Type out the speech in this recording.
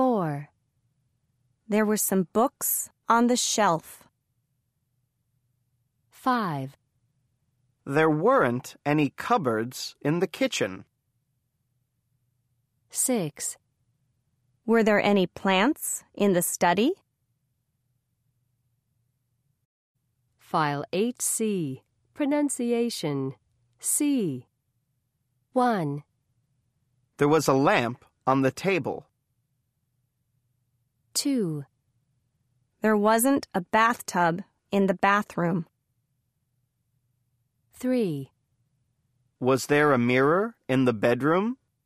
4. There were some books on the shelf. 5. There weren't any cupboards in the kitchen. 6. Were there any plants in the study? File 8C. Pronunciation. C. 1. There was a lamp on the table. 2. There wasn't a bathtub in the bathroom. 3. Was there a mirror in the bedroom?